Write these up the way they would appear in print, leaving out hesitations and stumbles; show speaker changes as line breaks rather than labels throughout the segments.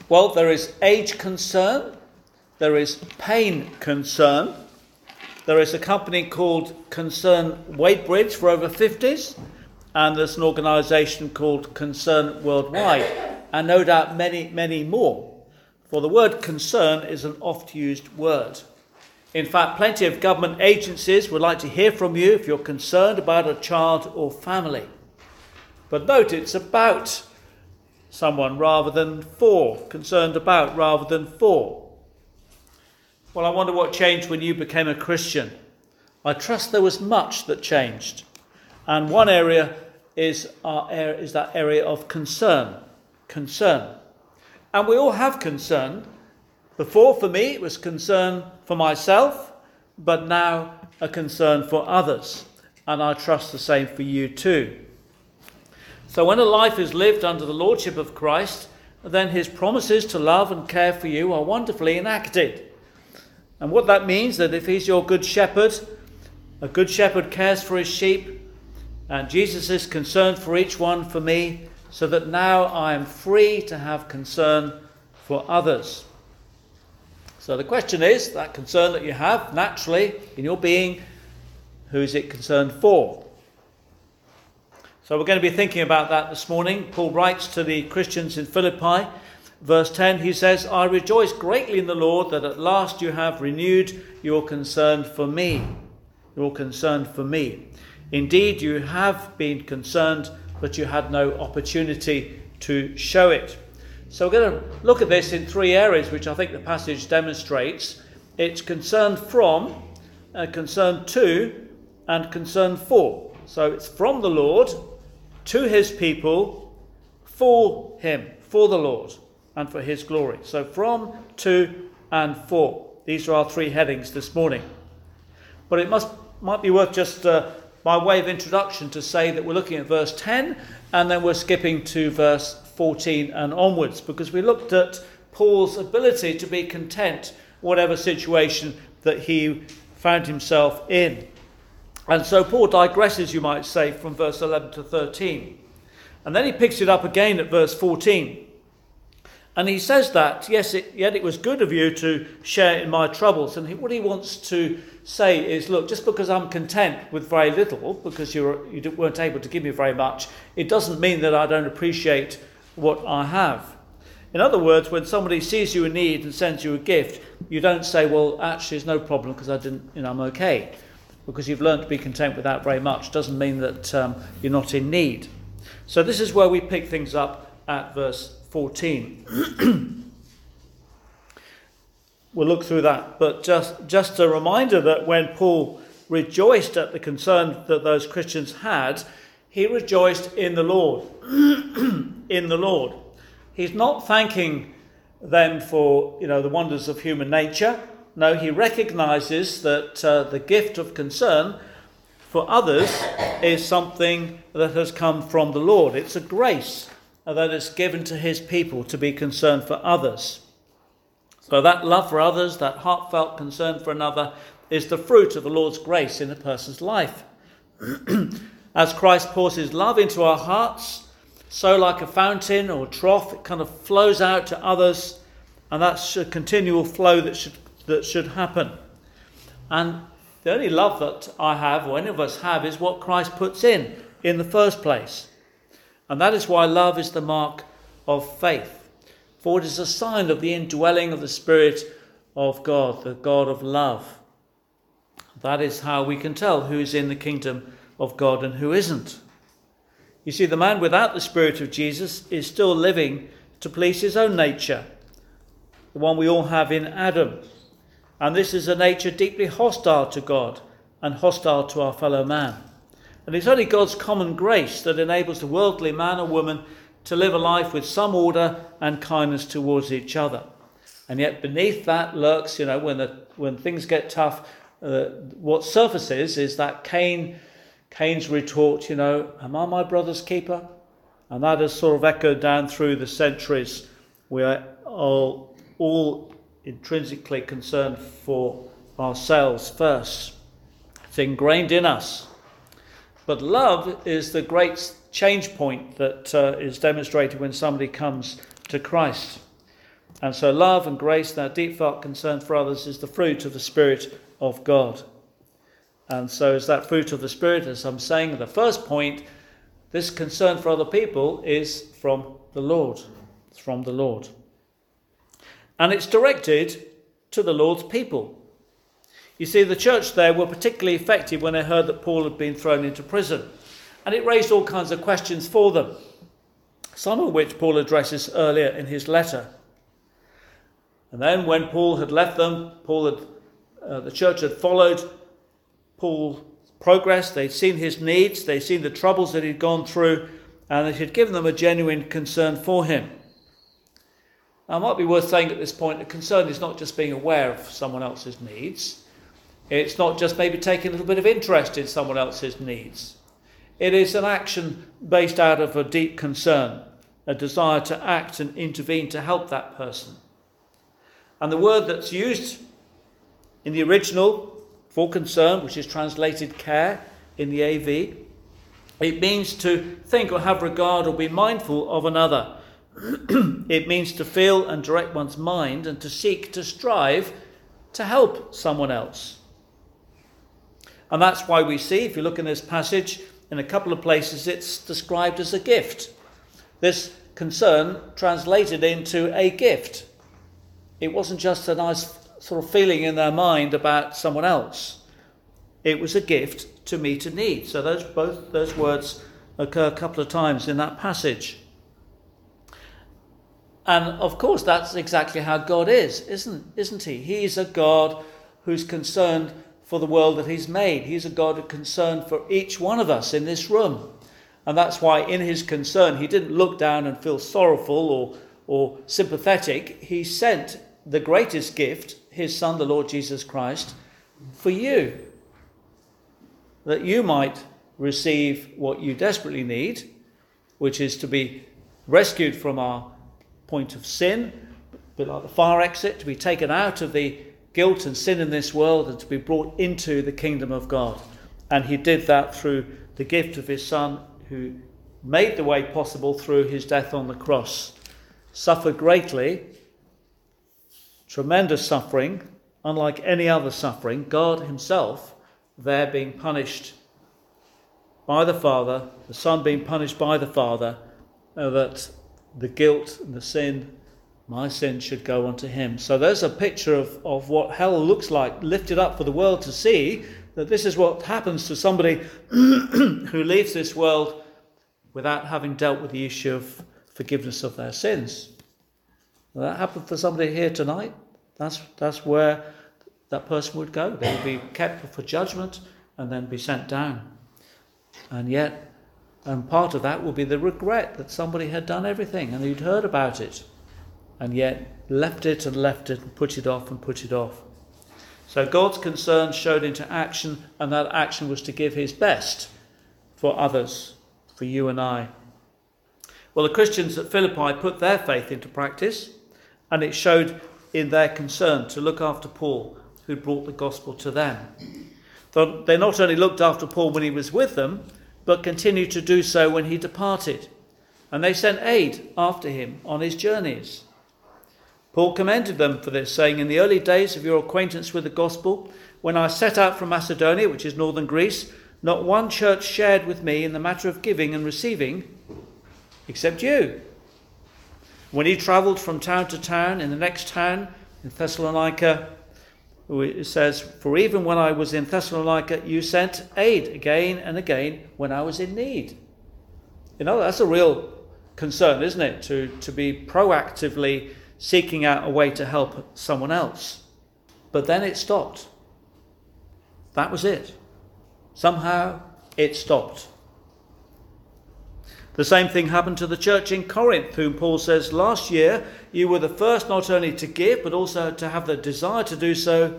Well, there is age concern, there is pain concern, there is a company called Concern Wadebridge for over 50s, and there's an organisation called Concern Worldwide, and no doubt many, many more. For the word concern is an oft-used word. In fact, plenty of government agencies would like to hear from you if you're concerned about a child or family. But note, it's about someone rather than for, concerned about rather than for. Well, I wonder what changed when you became a Christian. I trust there was much that changed. And one area is that area of concern. And we all have concern. Before, for me, it was concern for myself, but now a concern for others. And I trust the same for you too. So when a life is lived under the lordship of Christ, then his promises to love and care for you are wonderfully enacted. And what that means, that if he's your good shepherd, a good shepherd cares for his sheep, and Jesus is concerned for each one for me, so that now I am free to have concern for others. So the question is, that concern that you have naturally in your being, who is it concerned for? So we're going to be thinking about that this morning. Paul writes to the Christians in Philippi, verse 10, he says, I rejoice greatly in the Lord that at last you have renewed your concern for me. Your concern for me. Indeed, you have been concerned, but you had no opportunity to show it. So we're going to look at this in three areas, which I think the passage demonstrates. It's concern from, concern to, and concern for. So it's from the Lord, to his people, for him, for the Lord, and for his glory. So from, to, and for. These are our three headings this morning. But it might be worth just by way of introduction to say that we're looking at verse 10, and then we're skipping to verse 14 and onwards, because we looked at Paul's ability to be content whatever situation that he found himself in. And so Paul digresses, you might say, from verse 11 to 13. And then he picks it up again at verse 14. And he says that, yes, yet it was good of you to share in my troubles. And what he wants to say is, look, just because I'm content with very little, because you weren't able to give me very much, it doesn't mean that I don't appreciate what I have. In other words, when somebody sees you in need and sends you a gift, you don't say, well, actually, it's no problem because I'm okay. Because you've learned to be content without very much doesn't mean that you're not in need. So this is where we pick things up at verse 14. We'll look through that. But just a reminder that when Paul rejoiced at the concern that those Christians had, he rejoiced in the Lord. In the Lord. He's not thanking them for, the wonders of human nature. No, he recognises that the gift of concern for others is something that has come from the Lord. It's a grace that is given to his people to be concerned for others. So that love for others, that heartfelt concern for another, is the fruit of the Lord's grace in a person's life. As Christ pours his love into our hearts, so like a fountain or trough, it kind of flows out to others, and that's a continual flow that should happen. And the only love that I have, or any of us have, is what Christ puts in the first place. And that is why love is the mark of faith. For it is a sign of the indwelling of the Spirit of God, the God of love. That is how we can tell who is in the kingdom of God and who isn't. You see, the man without the Spirit of Jesus is still living to please his own nature, the one we all have in Adam. And this is a nature deeply hostile to God and hostile to our fellow man. And it's only God's common grace that enables the worldly man or woman to live a life with some order and kindness towards each other. And yet beneath that lurks, when things get tough, what surfaces is that Cain's retort, am I my brother's keeper? And that has sort of echoed down through the centuries. We are all intrinsically concerned for ourselves first. It's ingrained in us. But love is the great change point that is demonstrated when somebody comes to Christ. And so love and grace, that deep felt concern for others, is the fruit of the Spirit of God. And so is that fruit of the Spirit, as I'm saying in the first point, this concern for other people is from the Lord. It's from the Lord. And it's directed to the Lord's people. You see, the church there were particularly effective when they heard that Paul had been thrown into prison. And it raised all kinds of questions for them, some of which Paul addresses earlier in his letter. And then when Paul had left them, the church had followed Paul's progress. They'd seen his needs, they'd seen the troubles that he'd gone through, and it had given them a genuine concern for him. Now, it might be worth saying at this point that concern is not just being aware of someone else's needs. It's not just maybe taking a little bit of interest in someone else's needs. It is an action based out of a deep concern, a desire to act and intervene to help that person. And the word that's used in the original for concern, which is translated care in the AV, it means to think or have regard or be mindful of another. It means to feel and direct one's mind and to seek, to strive to help someone else. And that's why we see, if you look in this passage, in a couple of places it's described as a gift. This concern translated into a gift. It wasn't just a nice sort of feeling in their mind about someone else. It was a gift to meet a need. So both those words occur a couple of times in that passage. And of course, that's exactly how God is, isn't he? He's a God who's concerned for the world that he's made. He's a God who's concerned for each one of us in this room. And that's why in his concern, he didn't look down and feel sorrowful or sympathetic. He sent the greatest gift, his Son, the Lord Jesus Christ, for you, that you might receive what you desperately need, which is to be rescued from our point of sin, a bit like the fire exit, to be taken out of the guilt and sin in this world and to be brought into the kingdom of God. And he did that through the gift of his Son, who made the way possible through his death on the cross, suffered greatly, tremendous suffering, unlike any other suffering, God himself there being punished by the Father, the Son being punished by the Father, that the guilt and the sin, my sin, should go onto him. So there's a picture of what hell looks like, lifted up for the world to see, that this is what happens to somebody who leaves this world without having dealt with the issue of forgiveness of their sins. Will that happen for somebody here tonight? That's where that person would go. They would be kept for judgment and then be sent down. And part of that will be the regret that somebody had done everything and you'd heard about it and yet left it and put it off. So God's concern showed into action, and that action was to give his best for others, for you and I. Well, the Christians at Philippi put their faith into practice, and it showed in their concern to look after Paul, who brought the gospel to them. They not only looked after Paul when he was with them, but continued to do so when he departed. And they sent aid after him on his journeys. Paul commended them for this, saying, "In the early days of your acquaintance with the gospel, when I set out from Macedonia, which is northern Greece, not one church shared with me in the matter of giving and receiving, except you." When he travelled from town to town, in the next town, in Thessalonica, it says, "For even when I was in Thessalonica, you sent aid again and again when I was in need." You know, that's a real concern, isn't it? To be proactively seeking out a way to help someone else. But then it stopped. That was it. Somehow it stopped. The same thing happened to the church in Corinth, whom Paul says, "Last year you were the first not only to give, but also to have the desire to do so,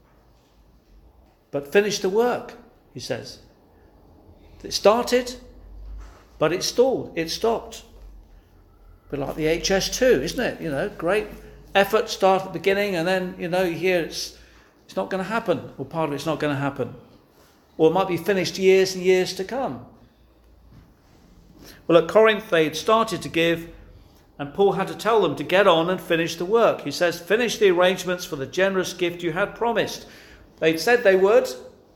but finish the work," he says. It started, but it stalled. It stopped. A bit like the HS2, isn't it? You know, great effort, start at the beginning, and then, you hear it's not going to happen, or part of it's not going to happen. Or it might be finished years and years to come. Well, at Corinth, they'd started to give, And Paul had to tell them to get on and finish the work. He says, finish the arrangements for the generous gift you had promised. They'd said they would,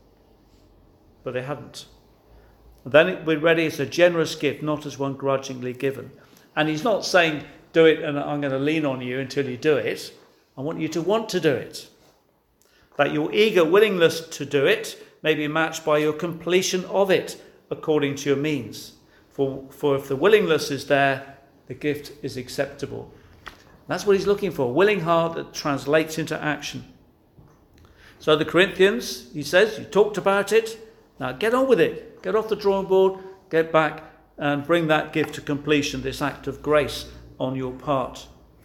but they hadn't. And then it would be ready as a generous gift, not as one grudgingly given. And he's not saying, do it and I'm going to lean on you until you do it. I want you to want to do it. That your eager willingness to do it may be matched by your completion of it according to your means. For if the willingness is there, the gift is acceptable. That's what he's looking for, a willing heart that translates into action. So the Corinthians, he says, you talked about it, now get on with it. Get off the drawing board, get back and bring that gift to completion, this act of grace on your part.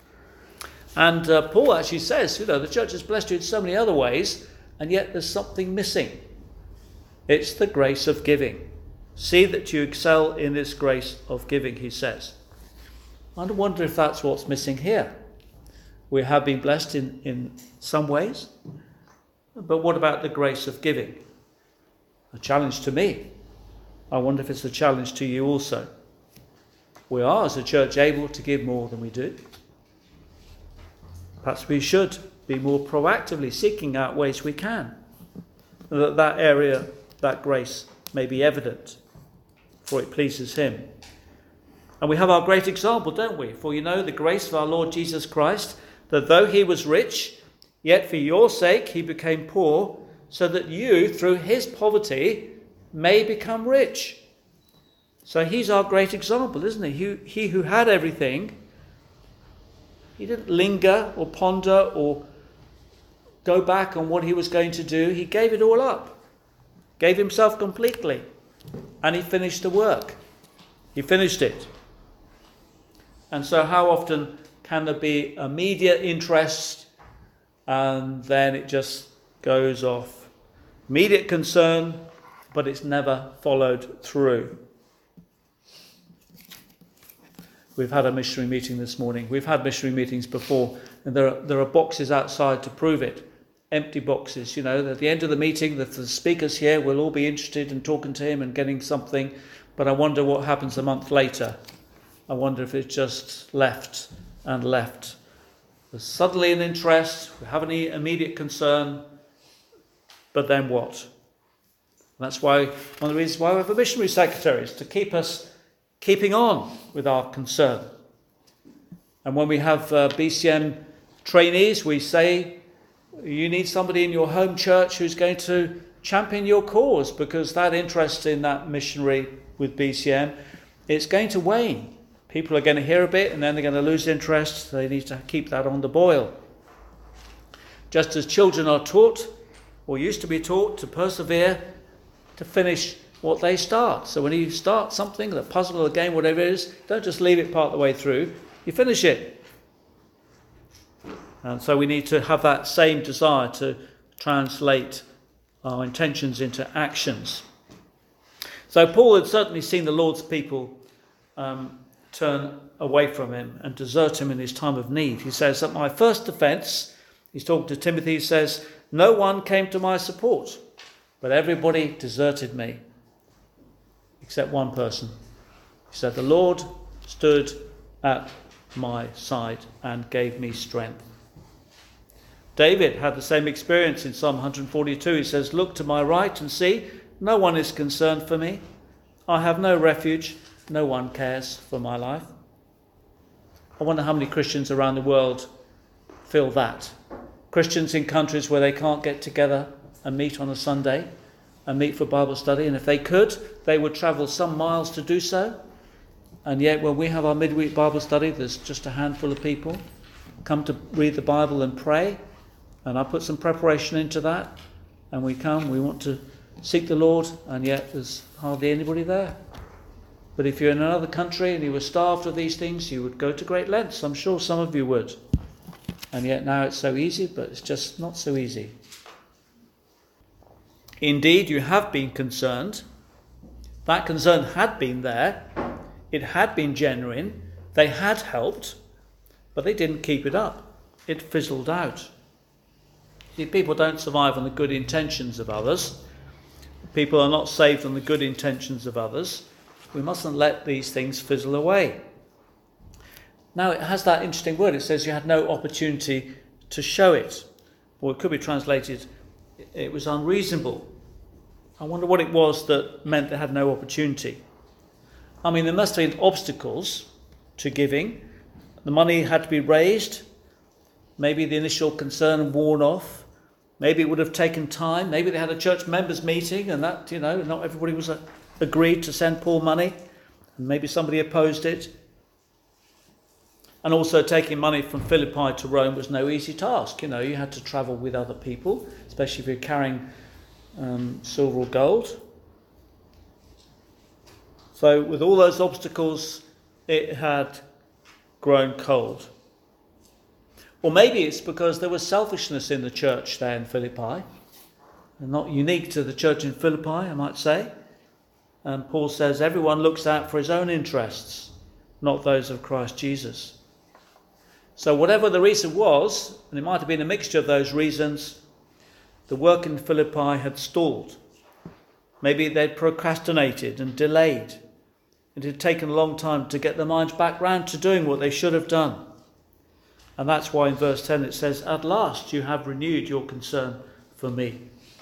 And Paul actually says, the church has blessed you in so many other ways, and yet there's something missing. It's the grace of giving. See that you excel in this grace of giving, he says. I wonder if that's what's missing here. We have been blessed in some ways, but what about the grace of giving? A challenge to me. I wonder if it's a challenge to you also. We are, as a church, able to give more than we do. Perhaps we should be more proactively seeking out ways we can, that area, that grace may be evident, for it pleases him. And we have our great example, don't we? For you know the grace of our Lord Jesus Christ, that though he was rich, yet for your sake he became poor, so that you, through his poverty, may become rich. So he's our great example, isn't he? He who had everything, he didn't linger or ponder or go back on what he was going to do. He gave it all up, gave himself completely, and he finished the work. He finished it. And so how often can there be immediate interest and then it just goes off? Immediate concern, but it's never followed through. We've had a missionary meeting this morning. We've had missionary meetings before, and there are boxes outside to prove it. Empty boxes, At the end of the meeting, the speakers here will all be interested in talking to him and getting something, but I wonder what happens a month later. I wonder if it's just left and left. There's suddenly an interest, we have any immediate concern, but then what? And that's why one of the reasons why we have a missionary secretary is to keep us keeping on with our concern. And when we have BCM trainees, we say, you need somebody in your home church who's going to champion your cause, because that interest in that missionary with BCM, it's going to wane. People are going to hear a bit and then they're going to lose interest. They need to keep that on the boil. Just as children are taught, or used to be taught, to persevere, to finish what they start. So when you start something, the puzzle or the game, whatever it is, don't just leave it part of the way through, you finish it. And so we need to have that same desire to translate our intentions into actions. So Paul had certainly seen the Lord's people turn away from him and desert him in his time of need. He says, at my first offence, he's talking to Timothy, he says, no one came to my support, but everybody deserted me, except one person. He said, the Lord stood at my side and gave me strength. David had the same experience in Psalm 142. He says, look to my right and see, no one is concerned for me. I have no refuge, no one cares for my life. I wonder how many Christians around the world feel that. Christians in countries where they can't get together and meet on a Sunday and meet for Bible study, and if they could, they would travel some miles to do so. And yet when we have our midweek Bible study, there's just a handful of people come to read the Bible and pray, and I put some preparation into that, and we come, we want to seek the Lord, and yet there's hardly anybody there. But if you're in another country and you were starved of these things, you would go to great lengths. I'm sure some of you would. And yet now it's so easy, but it's just not so easy. Indeed, you have been concerned. That concern had been there. It had been genuine. They had helped, but they didn't keep it up. It fizzled out. See, people don't survive on the good intentions of others. People are not saved on the good intentions of others. We mustn't let these things fizzle away. Now it has that interesting word. It says you had no opportunity to show it. Or it could be translated, it was unreasonable. I wonder what it was that meant they had no opportunity. I mean, there must have been obstacles to giving. The money had to be raised. Maybe the initial concern worn off. Maybe it would have taken time. Maybe they had a church members meeting and that, not everybody was agreed to send Paul money. And maybe somebody opposed it. And also taking money from Philippi to Rome was no easy task. You had to travel with other people, especially if you're carrying silver or gold. So with all those obstacles, it had grown cold. Or maybe it's because there was selfishness in the church there in Philippi. And not unique to the church in Philippi, I might say. And Paul says everyone looks out for his own interests, not those of Christ Jesus. So whatever the reason was, and it might have been a mixture of those reasons, the work in Philippi had stalled. Maybe they'd procrastinated and delayed. It had taken a long time to get their minds back round to doing what they should have done. And that's why in verse 10 it says, "At last you have renewed your concern for me."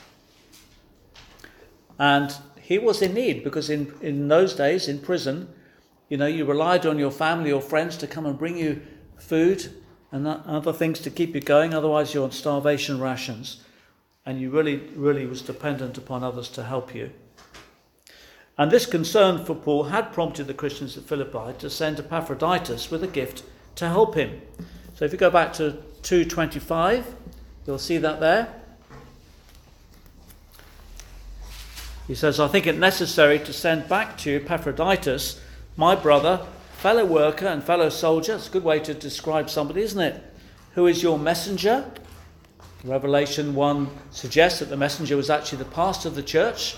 And he was in need, because in those days, in prison, you relied on your family or friends to come and bring you food and other things to keep you going. Otherwise you're on starvation rations. And you really was dependent upon others to help you. And this concern for Paul had prompted the Christians at Philippi to send Epaphroditus with a gift to help him. So if you go back to 2:25, you'll see that there. He says, "I think it necessary to send back to you Epaphroditus, my brother, fellow worker and fellow soldier." It's a good way to describe somebody, isn't it? "Who is your messenger." Revelation 1 suggests that the messenger was actually the pastor of the church,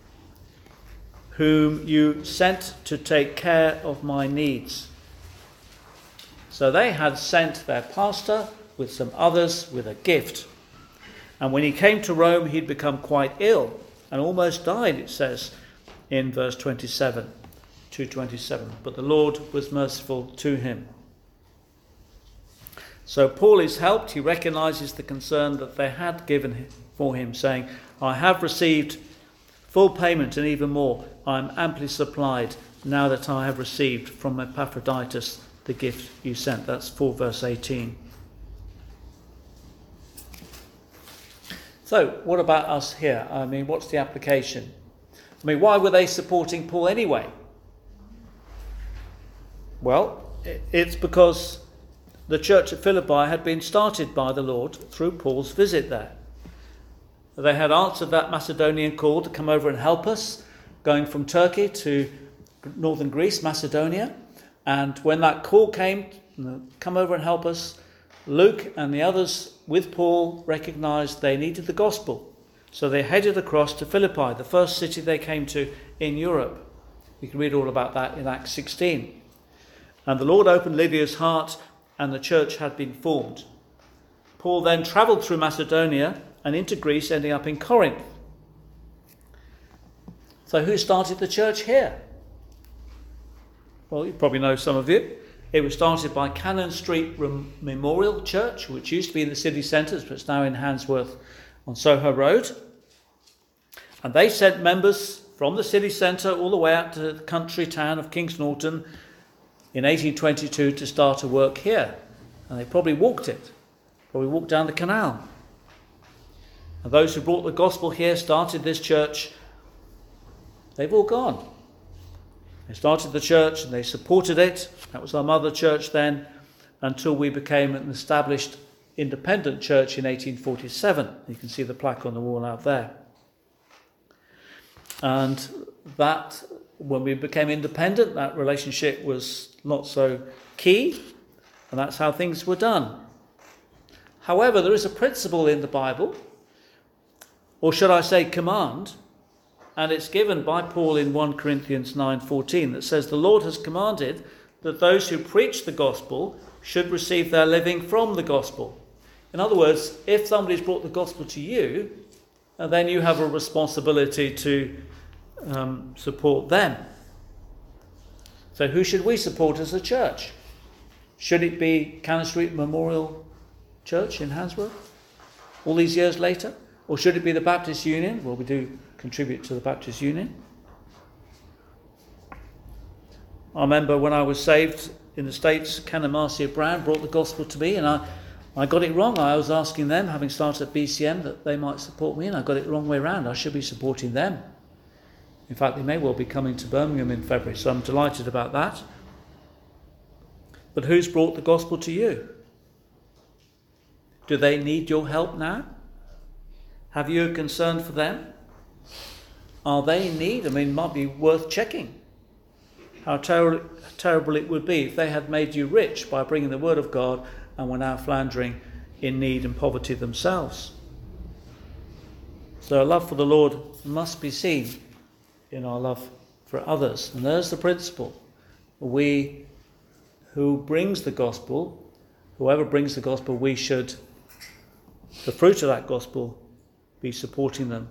"whom you sent to take care of my needs." So they had sent their pastor with some others with a gift. And when he came to Rome, he'd become quite ill and almost died, it says in verse 27, 2:27. But the Lord was merciful to him. So Paul is helped. He recognises the concern that they had given for him, saying, "I have received full payment and even more. I am amply supplied now that I have received from Epaphroditus the gift you sent." That's 4 verse 18. So what about us here? I mean, what's the application? I mean, why were they supporting Paul anyway? Well, it's because the church at Philippi had been started by the Lord through Paul's visit there. They had answered that Macedonian call to come over and help us, going from Turkey to northern Greece, Macedonia. And when that call came, come over and help us, Luke and the others with Paul recognised they needed the gospel. So they headed across to Philippi, the first city they came to in Europe. You can read all about that in Acts 16. And the Lord opened Lydia's heart, and the church had been formed. Paul then travelled through Macedonia and into Greece, ending up in Corinth. So who started the church here? Well, you probably know some of it. It was started by Cannon Street Memorial Church, which used to be in the city centre, but it's now in Handsworth on Soho Road. And they sent members from the city centre all the way out to the country town of Kings Norton in 1822 to start a work here. And they probably walked down the canal. And those who brought the gospel here, started this church, they've all gone. They started the church and they supported it. That was our mother church then, until we became an established independent church in 1847. You can see the plaque on the wall out there. And that, when we became independent, that relationship was not so key, and that's how things were done. However, there is a principle in the Bible, or should I say command, and it's given by Paul in 1 Corinthians 9:14, that says the Lord has commanded that those who preach the gospel should receive their living from the gospel. In other words, if somebody's brought the gospel to you, then you have a responsibility to support them. So who should we support as a church? Should it be Cannon Street Memorial Church in Handsworth all these years later? Or should it be the Baptist Union? Well, we do contribute to the Baptist Union. I remember when I was saved in the States, Canon Marcia Brown brought the gospel to me, and I got it wrong. I was asking them, having started at BCM, that they might support me, and I got it the wrong way round. I should be supporting them. In fact, they may well be coming to Birmingham in February, so I'm delighted about that. But who's brought the gospel to you? Do they need your help now? Have you a concern for them? Are they in need? I mean, it might be worth checking how terrible it would be if they had made you rich by bringing the word of God and were now floundering in need and poverty themselves. So our love for the Lord must be seen in our love for others. And there's the principle. We who brings the gospel, whoever brings the gospel, we should, the fruit of that gospel, be supporting them.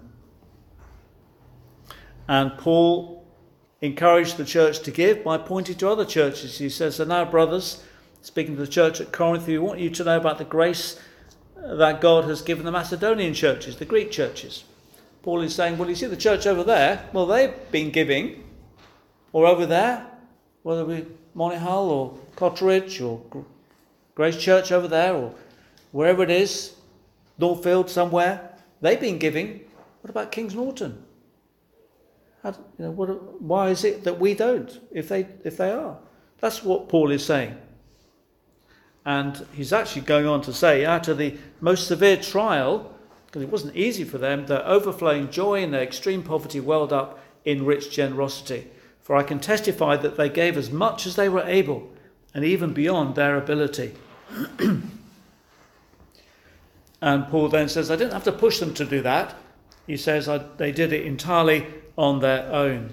And Paul encouraged the church to give by pointing to other churches. He says, "So now, brothers," speaking to the church at Corinth, "we want you to know about the grace that God has given the Macedonian churches, the Greek churches." Paul is saying, well, you see the church over there, well, they've been giving. Or over there, whether it be Monaghan or Cotteridge or Grace Church over there or wherever it is, Northfield somewhere, they've been giving. What about Kings Norton? Why is it that we don't, if they are? That's what Paul is saying. And he's actually going on to say, out of the most severe trial, because it wasn't easy for them, their overflowing joy and their extreme poverty welled up in rich generosity. For I can testify that they gave as much as they were able, and even beyond their ability. And Paul then says, I didn't have to push them to do that. He says they did it entirely on their own.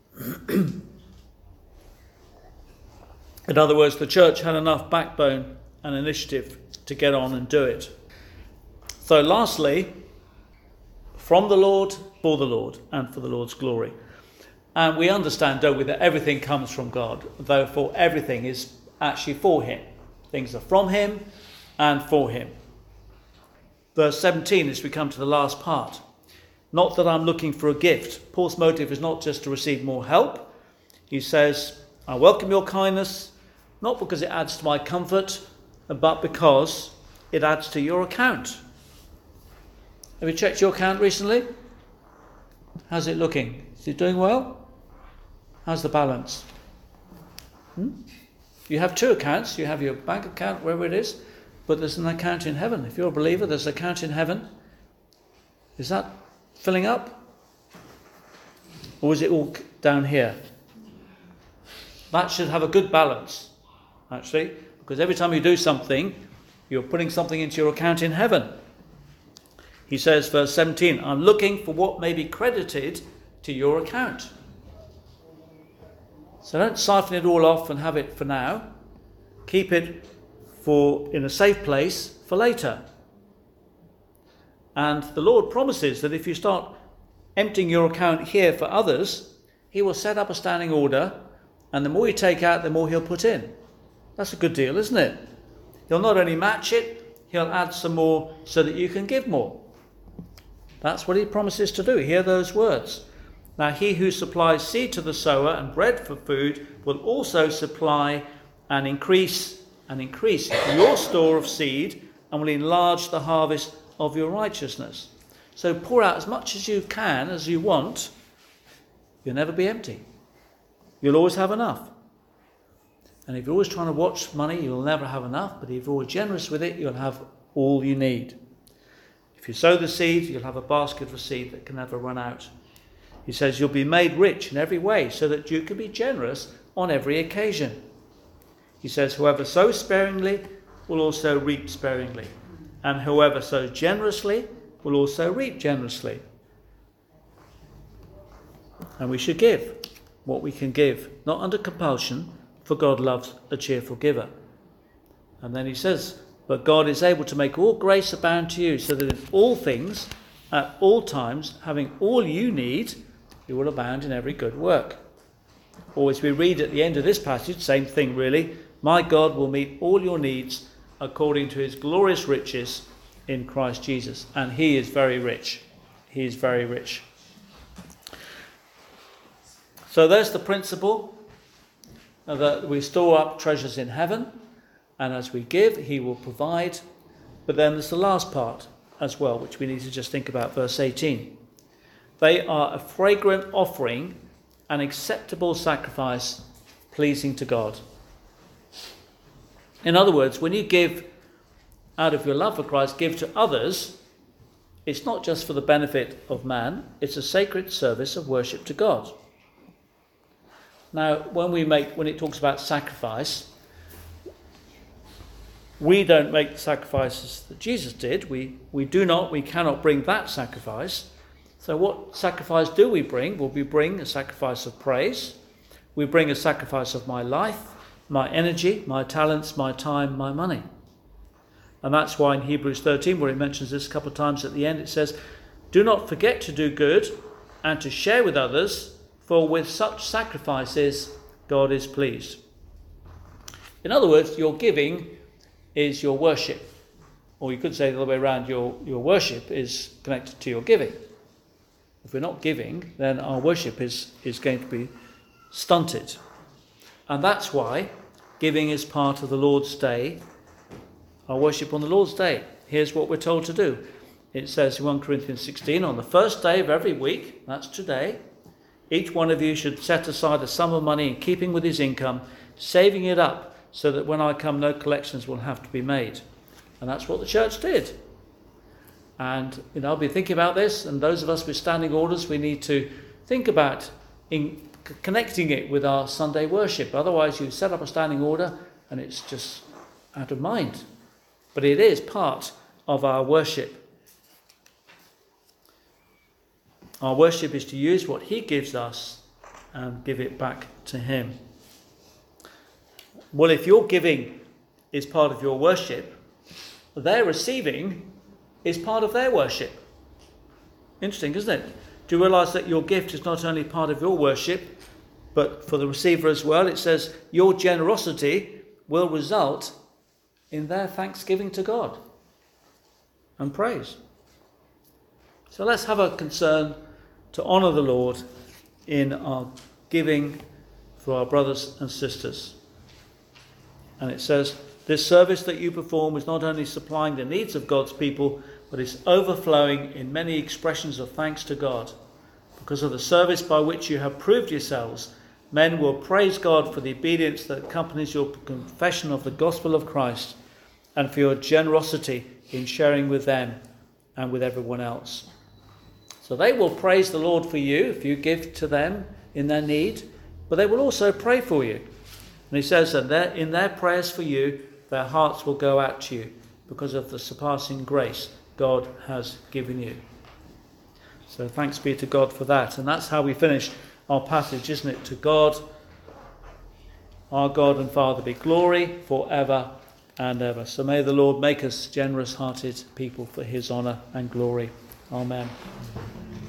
In other words, the church had enough backbone and initiative to get on and do it. So lastly, from the Lord, for the Lord, and for the Lord's glory. And we understand, don't we, that everything comes from God, therefore everything is actually for him. Things are from him and for him. Verse 17, as we come to the last part. Not that I'm looking for a gift. Paul's motive is not just to receive more help. He says, I welcome your kindness, not because it adds to my comfort, but because it adds to your account. Have you checked your account recently? How's it looking? Is it doing well? How's the balance? You have two accounts. You have your bank account, wherever it is, but there's an account in heaven. If you're a believer, there's an account in heaven. Is that filling up? Or is it all down here? That should have a good balance, actually, because every time you do something, you're putting something into your account in heaven. He says, verse 17, I'm looking for what may be credited to your account. So don't siphon it all off and have it for now. Keep it in a safe place for later. And the Lord promises that if you start emptying your account here for others, he will set up a standing order, and the more you take out, the more he'll put in. That's a good deal, isn't it? He'll not only match it, he'll add some more so that you can give more. That's what he promises to do. Hear those words. Now he who supplies seed to the sower and bread for food will also supply and increase your store of seed, and will enlarge the harvest of your righteousness. So pour out as much as you can, as you want. You'll never be empty. You'll always have enough. And if you're always trying to watch money, you'll never have enough. But if you're always generous with it, you'll have all you need. If you sow the seed, you'll have a basket of seed that can never run out. He says you'll be made rich in every way so that you can be generous on every occasion. He says whoever sows sparingly will also reap sparingly. And whoever sows generously will also reap generously. And we should give what we can give, not under compulsion, for God loves a cheerful giver. And then he says, but God is able to make all grace abound to you, so that in all things, at all times, having all you need, you will abound in every good work. Or as we read at the end of this passage, same thing really, My God will meet all your needs according to his glorious riches in Christ Jesus. And he is very rich. He is very rich. So there's the principle that we store up treasures in heaven, and as we give, he will provide. But then there's the last part as well, which we need to just think about, verse 18. They are a fragrant offering, an acceptable sacrifice, pleasing to God. In other words, when you give out of your love for Christ, give to others, it's not just for the benefit of man, it's a sacred service of worship to God. Now, when it talks about sacrifice, we don't make the sacrifices that Jesus did. We cannot bring that sacrifice. So what sacrifice do we bring? Well, we bring a sacrifice of praise. We bring a sacrifice of my life, my energy, my talents, my time, my money. And that's why in Hebrews 13, where he mentions this a couple of times at the end, it says, do not forget to do good and to share with others, for with such sacrifices God is pleased. In other words, your giving is your worship. Or you could say the other way around, your worship is connected to your giving. If we're not giving, then our worship is going to be stunted. And that's why giving is part of the Lord's Day, our worship on the Lord's Day. Here's what we're told to do. It says in 1 Corinthians 16, on the first day of every week, that's today, each one of you should set aside a sum of money in keeping with his income, saving it up so that when I come, no collections will have to be made. And that's what the church did. And, I'll be thinking about this, and those of us with standing orders, we need to think about connecting it with our Sunday worship. Otherwise, you set up a standing order and it's just out of mind. But it is part of our worship. Our worship is to use what he gives us and give it back to him. Well, if your giving is part of your worship, their receiving is part of their worship. Interesting, isn't it? Do you realise that your gift is not only part of your worship, but for the receiver as well? It says your generosity will result in their thanksgiving to God and praise. So let's have a concern to honour the Lord in our giving for our brothers and sisters. And it says, this service that you perform is not only supplying the needs of God's people, but is overflowing in many expressions of thanks to God. Because of the service by which you have proved yourselves, men will praise God for the obedience that accompanies your confession of the gospel of Christ and for your generosity in sharing with them and with everyone else. So they will praise the Lord for you if you give to them in their need, but they will also pray for you. And he says that in their prayers for you, their hearts will go out to you because of the surpassing grace God has given you. So thanks be to God for that. And that's how we finish our passage, isn't it? To God, our God and Father, be glory forever and ever. So may the Lord make us generous-hearted people for his honour and glory. Amen.